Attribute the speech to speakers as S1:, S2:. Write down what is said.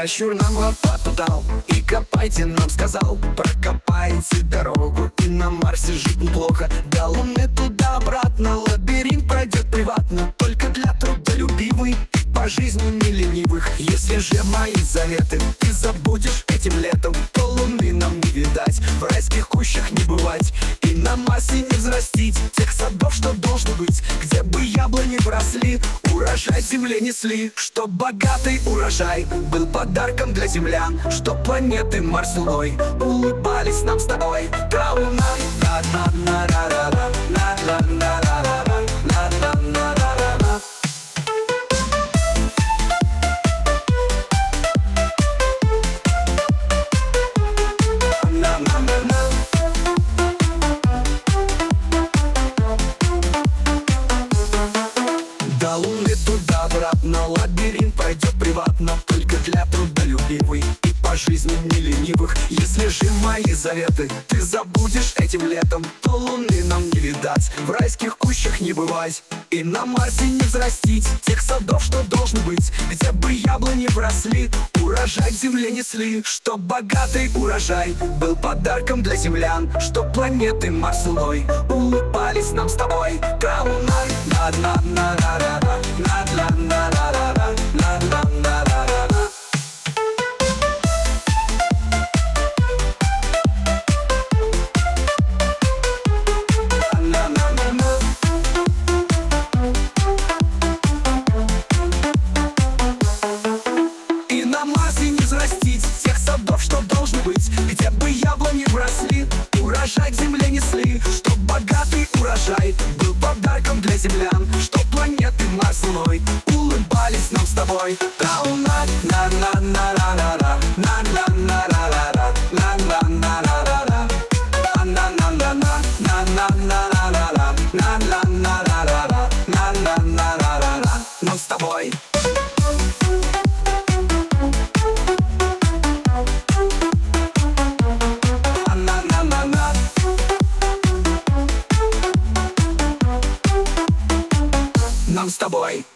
S1: Пращур нам лопату дал и копайте нам сказал. Прокопайте дорогу, и на Марсе жить неплохо. До Луны туда-обратно лабиринт пройдет приватно. Только для трудолюбивых и по жизни не ленивых. Если же мои заветы ты забудешь этим летом, то Луны нам не видать, в райских кущах не бывать, и на Марсе не взрастить тех садов, что должны быть, где бы яблони росли, урожай земле несли. Чтоб богатый урожай был подарком для землян, чтоб планеты Марс с Луной улыбались нам с тобой. Да, Луна, на-на-на-ра-ра-ра, на-на-на-ра-ра-ра, на-на-на-ра-ра-ра. До Луны туда-обратно лабиринт пройдет приватно. Только для трудолюбивых и по жизни не ленивых. Если же мои заветы ты забудешь этим летом, то Луны нам не видать, в райских кущах не бывать, и на Марсе не взрастить тех садов, что должны быть, где бы яблони росли, урожай к земле несли. Чтоб богатый урожай был подарком для землян, чтоб планеты Марс с Луной улыбались нам с тобой. Да, Луна, на-на-на-ра-ра-ра, на-на-на-ра-ра-ра, на-на-на-ра-ра-ра. И на Марсе не взрастить тех садов, что должны быть, где бы яблони росли, урожай к земле несли. Чтоб богатый урожай был подарком для землян, чтоб планеты Марс с Луной улыбались нам с тобой. Да, Луна, на-на-на-ра-ра-ра, на-на-на-ра-ра-ра, на-на-на-ра-ра-ра, на-на-на-на-на, на-на-на-ра-ра-ра, на-на-на-ра-ра-ра, на-на-на-ра-ра-ра. Нам с тобой. Нам с тобой.